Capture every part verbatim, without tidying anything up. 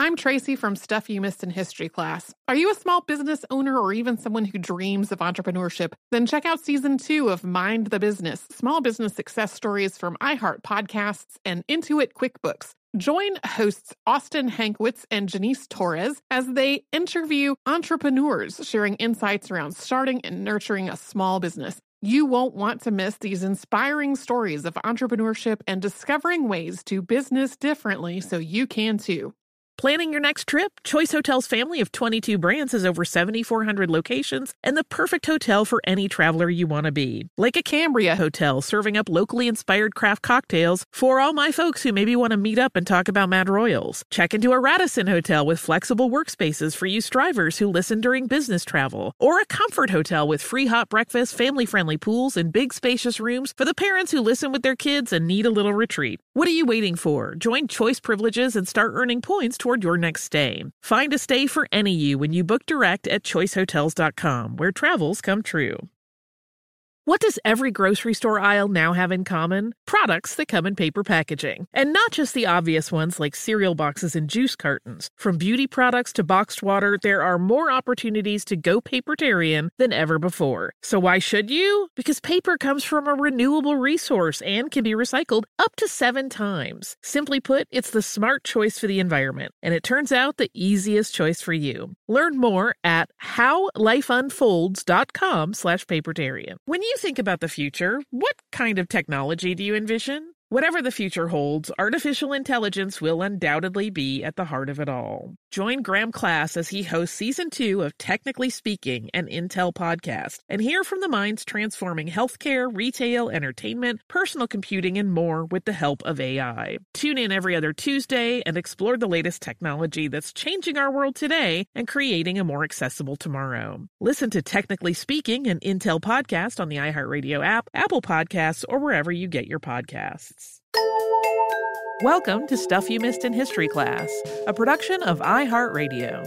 I'm Tracy from Stuff You Missed in History class. Are you a small business owner or even someone who dreams of entrepreneurship? Then check out season two of Mind the Business, small business success stories from iHeart Podcasts and Intuit QuickBooks. Join hosts Austin Hankwitz and Janice Torres as they interview entrepreneurs sharing insights around starting and nurturing a small business. You won't want to miss these inspiring stories of entrepreneurship and discovering ways to business differently so you can too. Planning your next trip? Choice Hotels' family of twenty-two brands has over seven thousand four hundred locations and the perfect hotel for any traveler you want to be. Like a Cambria Hotel, serving up locally inspired craft cocktails for all my folks who maybe want to meet up and talk about Mad Royals. Check into a Radisson Hotel with flexible workspaces for you strivers who listen during business travel. Or a Comfort Hotel with free hot breakfast, family-friendly pools, and big spacious rooms for the parents who listen with their kids and need a little retreat. What are you waiting for? Join Choice Privileges and start earning points toward your next stay. Find a stay for any you when you book direct at choice hotels dot com, where travels come true. What does every grocery store aisle now have in common? Products that come in paper packaging. And not just the obvious ones like cereal boxes and juice cartons. From beauty products to boxed water, there are more opportunities to go papertarian than ever before. So why should you? Because paper comes from a renewable resource and can be recycled up to seven times. Simply put, it's the smart choice for the environment. And it turns out the easiest choice for you. Learn more at how life unfolds dot com slash papertarian. When you think about the future, what kind of technology do you envision? Whatever the future holds, artificial intelligence will undoubtedly be at the heart of it all. Join Graham Class as he hosts season two of Technically Speaking, an Intel podcast, and hear from the minds transforming healthcare, retail, entertainment, personal computing, and more with the help of A I. Tune in every other Tuesday and explore the latest technology that's changing our world today and creating a more accessible tomorrow. Listen to Technically Speaking, an Intel podcast on the iHeartRadio app, Apple Podcasts, or wherever you get your podcasts. Welcome to Stuff You Missed in History Class, a production of iHeartRadio.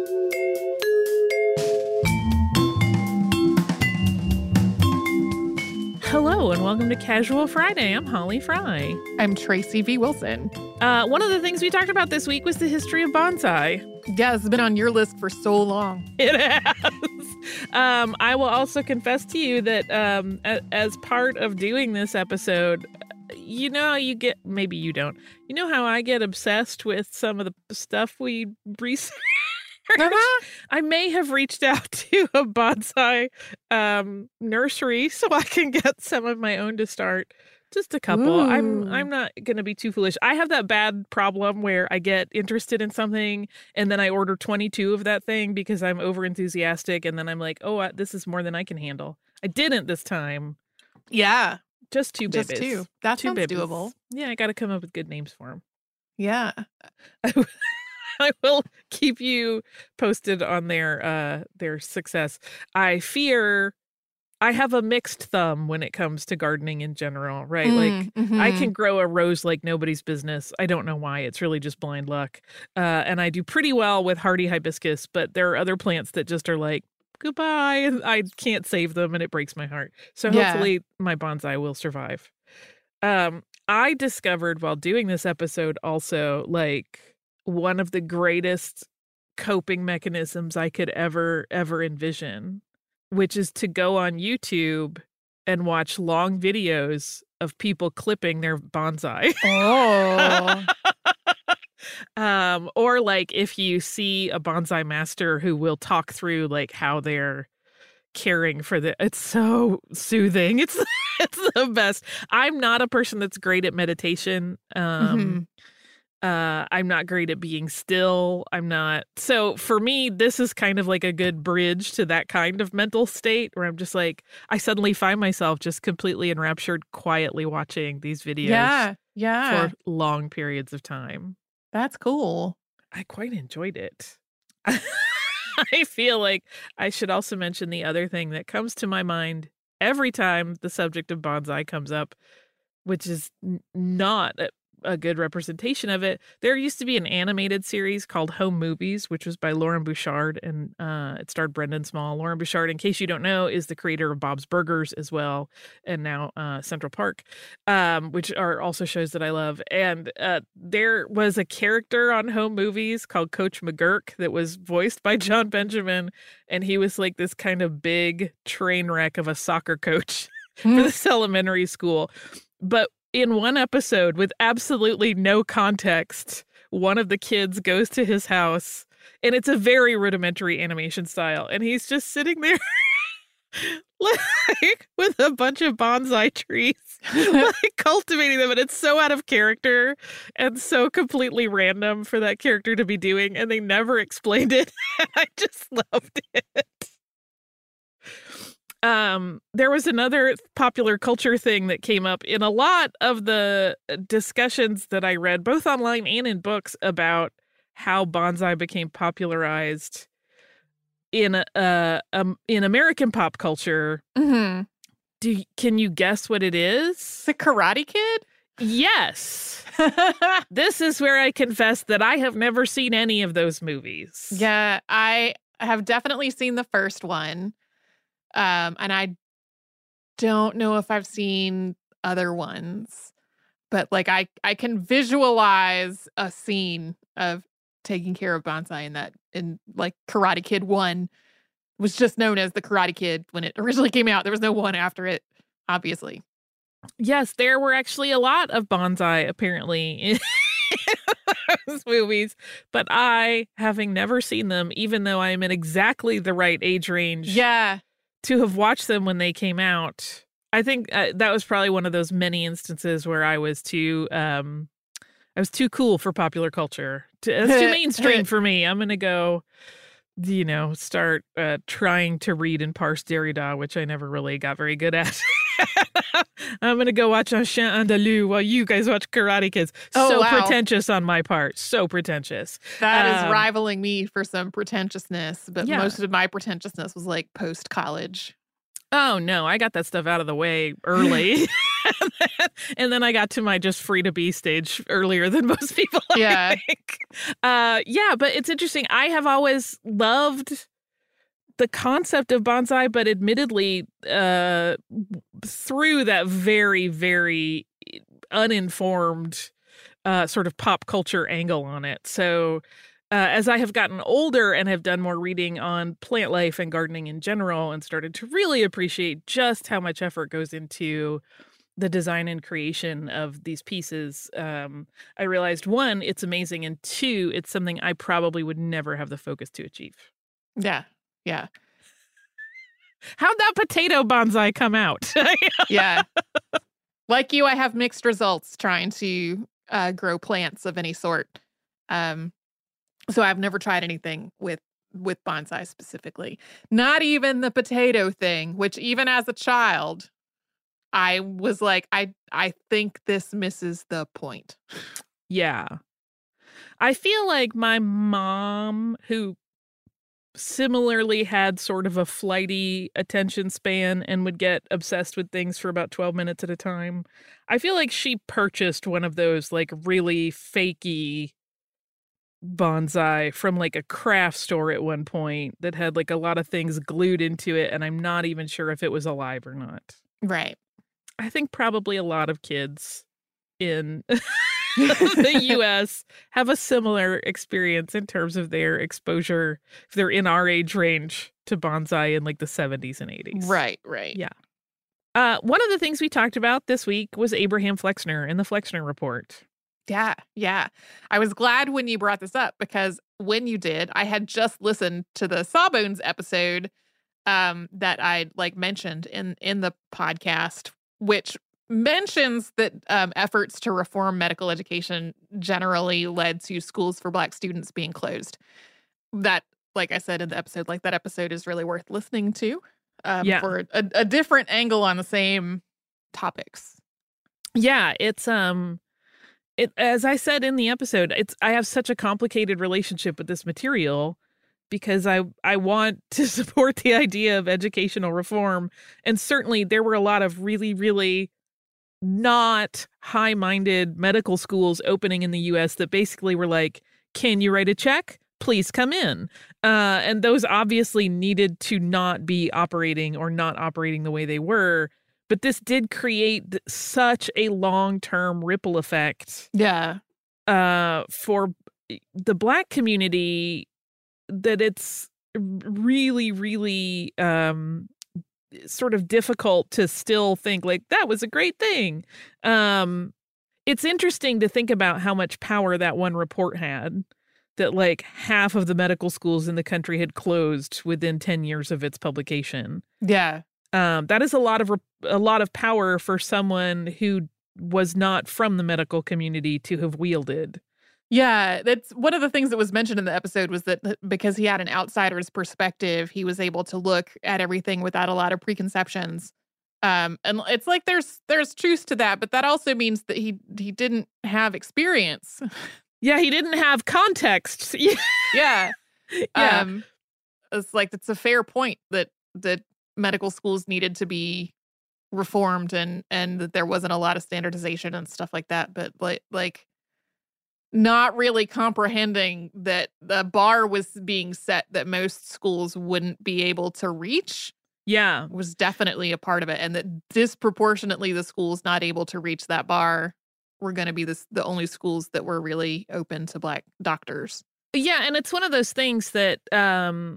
Hello and welcome to Casual Friday. I'm Holly Fry. I'm Tracy V. Wilson. Uh, one of the things we talked about this week was the history of bonsai. Yeah, it's been on your list for so long. It has. Um, I will also confess to you that um, a- as part of doing this episode, you know how you get, maybe you don't, you know how I get obsessed with some of the stuff we research? Uh-huh. I may have reached out to a bonsai um, nursery so I can get some of my own to start. Just a couple. Ooh. I'm I'm not going to be too foolish. I have that bad problem where I get interested in something and then I order twenty-two of that thing because I'm over enthusiastic and then I'm like, oh, I, this is more than I can handle. I didn't this time. Yeah. Just two babies. Just two. That two sounds babies. doable. Yeah, I got to come up with good names for them. Yeah. I, I will keep you posted on their uh, their success. I fear I have a mixed thumb when it comes to gardening in general, right? Mm, like mm-hmm. I can grow a rose like nobody's business. I don't know why. It's really just blind luck. Uh, and I do pretty well with hardy hibiscus, but there are other plants that just are like, goodbye, and I can't save them, and it breaks my heart. So Yeah. hopefully my bonsai will survive. Um, I discovered while doing this episode also, like, one of the greatest coping mechanisms I could ever, ever envision, which is to go on YouTube and watch long videos of people clipping their bonsai. Oh. Um, or like if you see a bonsai master who will talk through like how they're caring for the, it's so soothing. It's, it's the best. I'm not a person that's great at meditation. Um, mm-hmm. uh, I'm not great at being still. I'm not. So for me, this is kind of like a good bridge to that kind of mental state where I'm just like, I suddenly find myself just completely enraptured, quietly watching these videos Yeah. Yeah. for long periods of time. That's cool. I quite enjoyed it. I feel like I should also mention the other thing that comes to my mind every time the subject of bonsai comes up, which is n- not a good representation of it. There used to be an animated series called Home Movies, which was by Lauren Bouchard, and uh, it starred Brendan Small. Lauren Bouchard, in case you don't know, is the creator of Bob's Burgers as well, and now uh, Central Park, um, which are also shows that I love. And uh, there was a character on Home Movies called Coach McGurk that was voiced by John Benjamin, and he was like this kind of big train wreck of a soccer coach for this elementary school. But in one episode, with absolutely no context, one of the kids goes to his house, and it's a very rudimentary animation style, and he's just sitting there like with a bunch of bonsai trees, like cultivating them, and it's so out of character and so completely random for that character to be doing, and they never explained it. And I just loved it. Um, there was another popular culture thing that came up in a lot of the discussions that I read, both online and in books, about how bonsai became popularized in uh, um, in American pop culture. Mm-hmm. Do can you guess what it is? The Karate Kid? Yes. This is where I confess that I have never seen any of those movies. Yeah, I have definitely seen the first one. Um, and I don't know if I've seen other ones, but like I, I can visualize a scene of taking care of bonsai in that, in like Karate Kid one was just known as the Karate Kid when it originally came out. There was no one after it, obviously. Yes, there were actually a lot of bonsai apparently in those movies, but I, having never seen them, even though I am in exactly the right age range. Yeah. To have watched them when they came out, I think uh, that was probably one of those many instances where I was too, um, I was too cool for popular culture. It's too mainstream for me. I'm gonna go, you know, start uh, trying to read and parse Derrida, which I never really got very good at. I'm gonna go watch Un Chien Andalou while you guys watch Karate Kids. Oh, so wow. pretentious on my part. So pretentious. That um, is rivaling me for some pretentiousness, but yeah. most of my pretentiousness was like post-college. Oh, no, I got that stuff out of the way early. and, then, and then I got to my just free to be stage earlier than most people, I Yeah. think. Uh, yeah, but it's interesting. I have always loved the concept of bonsai, but admittedly, uh, through that very, very uninformed uh, sort of pop culture angle on it. So uh, as I have gotten older and have done more reading on plant life and gardening in general and started to really appreciate just how much effort goes into the design and creation of these pieces, um, I realized, one, it's amazing, and two, it's something I probably would never have the focus to achieve. Yeah. Yeah. How'd that potato bonsai come out? Yeah. Like you, I have mixed results trying to uh, grow plants of any sort. Um, so I've never tried anything with with bonsai specifically. Not even the potato thing, which even as a child, I was like, I I think this misses the point. Yeah. I feel like my mom, who similarly had sort of a flighty attention span and would get obsessed with things for about twelve minutes at a time, I feel like she purchased one of those like really fakey bonsai from like a craft store at one point that had like a lot of things glued into it, and I'm not even sure if it was alive or not. Right. I think probably a lot of kids in the U S have a similar experience in terms of their exposure, if they're in our age range, to bonsai in like the seventies and eighties. Right, right. Yeah. Uh, one of the things we talked about this week was Abraham Flexner and the Flexner Report. Yeah, yeah. I was glad when you brought this up because when you did, I had just listened to the Sawbones episode um, that I like mentioned in in the podcast, which mentions that um, efforts to reform medical education generally led to schools for Black students being closed. That, like I said in the episode, like that episode is really worth listening to um, Yeah. for a, a different angle on the same topics. Yeah, it's um it as I said in the episode, it's I have such a complicated relationship with this material because I I want to support the idea of educational reform, and certainly there were a lot of really really not high-minded medical schools opening in the U S that basically were like, can you write a check? Please come in. Uh, and those obviously needed to not be operating or not operating the way they were. But this did create such a long-term ripple effect. Yeah. Uh, for the Black community that it's really, really um, sort of difficult to still think like that was a great thing. Um, it's interesting to think about how much power that one report had, that like half of the medical schools in the country had closed within ten years of its publication. Yeah. Um, that is a lot of a lot of power for someone who was not from the medical community to have wielded. Yeah, that's one of the things that was mentioned in the episode was that because he had an outsider's perspective, he was able to look at everything without a lot of preconceptions. Um, and it's like there's there's truth to that, but that also means that he he didn't have experience. Yeah, he didn't have context. yeah. Yeah. Um, it's like it's a fair point that that medical schools needed to be reformed and and that there wasn't a lot of standardization and stuff like that, but like like not really comprehending that the bar was being set that most schools wouldn't be able to reach. Yeah, was definitely a part of it, and that disproportionately the schools not able to reach that bar were going to be this, the only schools that were really open to Black doctors. Yeah, and it's one of those things that um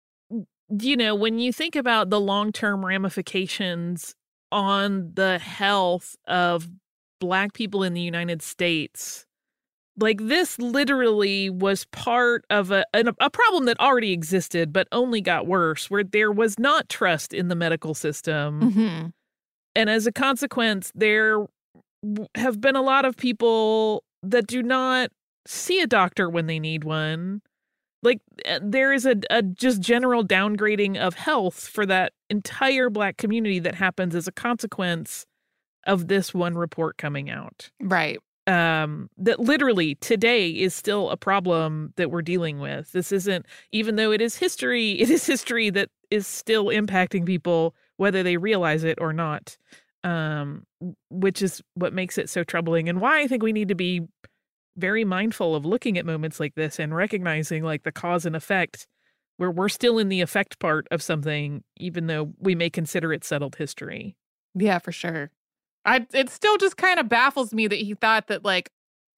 you know, when you think about the long-term ramifications on the health of Black people in the United States, like this literally was part of a, a a problem that already existed, but only got worse, where there was not trust in the medical system. Mm-hmm. And as a consequence, there have been a lot of people that do not see a doctor when they need one. Like, there is a, a just general downgrading of health for that entire Black community that happens as a consequence of this one report coming out. Right. Um, that literally today is still a problem that we're dealing with. This isn't, even though it is history, it is history that is still impacting people, whether they realize it or not, um, which is what makes it so troubling and why I think we need to be very mindful of looking at moments like this and recognizing like the cause and effect, where we're still in the effect part of something, even though we may consider it settled history. Yeah, for sure. I it still just kind of baffles me that he thought that like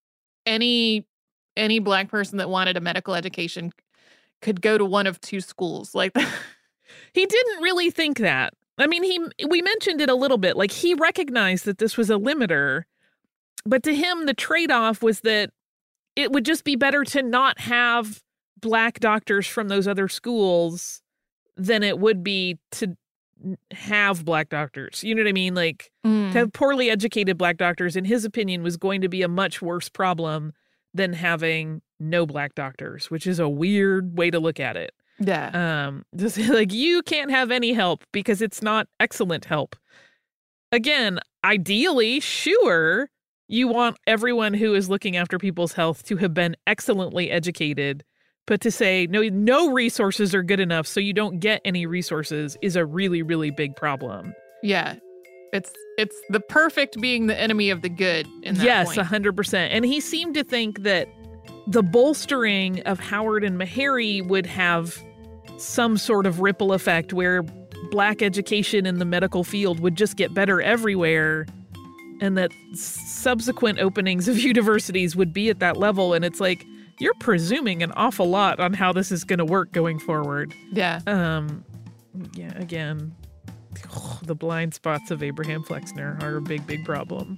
any any Black person that wanted a medical education could go to one of two schools. Like he didn't really think that. I mean, he we mentioned it a little bit. Like he recognized that this was a limiter. But to him, the trade-off was that it would just be better to not have Black doctors from those other schools than it would be to have Black doctors. You know what I mean? Like, mm. to have poorly educated Black doctors, in his opinion, was going to be a much worse problem than having no Black doctors, which is a weird way to look at it. Yeah. Um, just like, you can't have any help because it's not excellent help. Again, ideally, sure, you want everyone who is looking after people's health to have been excellently educated, but to say no, no resources are good enough, so you don't get any resources is a really, really big problem. Yeah. It's it's the perfect being the enemy of the good in that yes, point. one hundred percent. And he seemed to think that the bolstering of Howard and Meharry would have some sort of ripple effect where Black education in the medical field would just get better everywhere, and that subsequent openings of universities would be at that level. And it's like, you're presuming an awful lot on how this is going to work going forward. Yeah. Um, yeah, again, oh, the blind spots of Abraham Flexner are a big, big problem.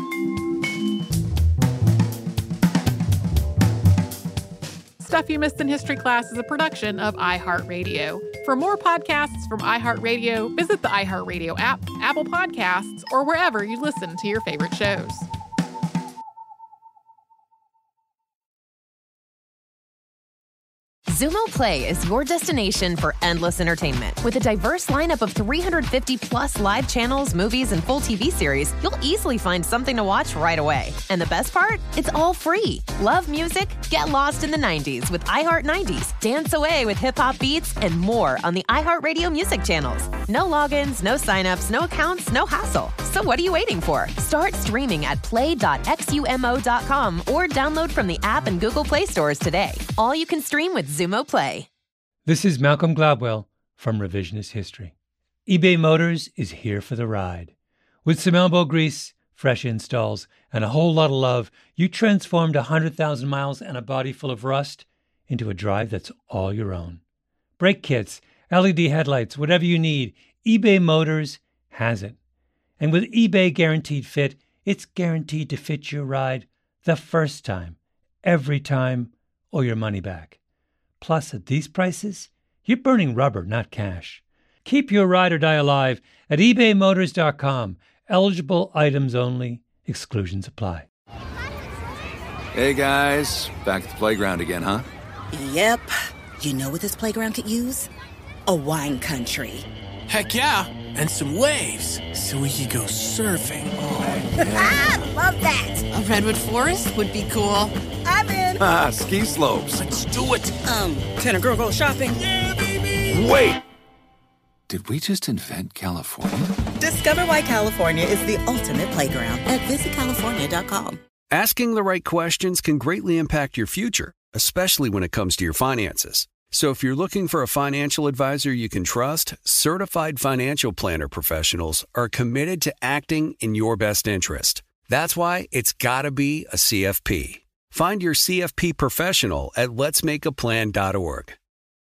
Stuff You Missed in History Class is a production of iHeartRadio. For more podcasts from iHeartRadio, visit the iHeartRadio app, Apple Podcasts, or wherever you listen to your favorite shows. Zumo Play is your destination for endless entertainment. With a diverse lineup of three hundred fifty plus live channels, movies, and full T V series, you'll easily find something to watch right away. And the best part? It's all free. Love music? Get lost in the nineties with iHeart nineties, dance away with hip-hop beats, and more on the iHeartRadio music channels. No logins, no signups, no accounts, no hassle. So what are you waiting for? Start streaming at play dot x u m o dot com or download from the app and Google Play stores today. All you can stream with Zumo Play. This is Malcolm Gladwell from Revisionist History. eBay Motors is here for the ride. With some elbow grease, fresh installs, and a whole lot of love, you transformed one hundred thousand miles and a body full of rust into a drive that's all your own. Brake kits, L E D headlights, whatever you need, eBay Motors has it. And with eBay Guaranteed Fit, it's guaranteed to fit your ride the first time, every time, or your money back. Plus, at these prices, you're burning rubber, not cash. Keep your ride or die alive at ebay motors dot com. Eligible items only. Exclusions apply. Hey, guys. Back at the playground again, huh? Yep. You know what this playground could use? A wine country. Heck yeah, and some waves, so we could go surfing. Oh, yeah. Ah, love that. A redwood forest would be cool. I'm in. Ah, ski slopes. Let's do it. Um, can a girl go shopping? Yeah, baby. Wait. Did we just invent California? Discover why California is the ultimate playground at visit california dot com. Asking the right questions can greatly impact your future, especially when it comes to your finances. So if you're looking for a financial advisor you can trust, certified financial planner professionals are committed to acting in your best interest. That's why it's got to be a C F P. Find your C F P professional at lets make a plan dot org.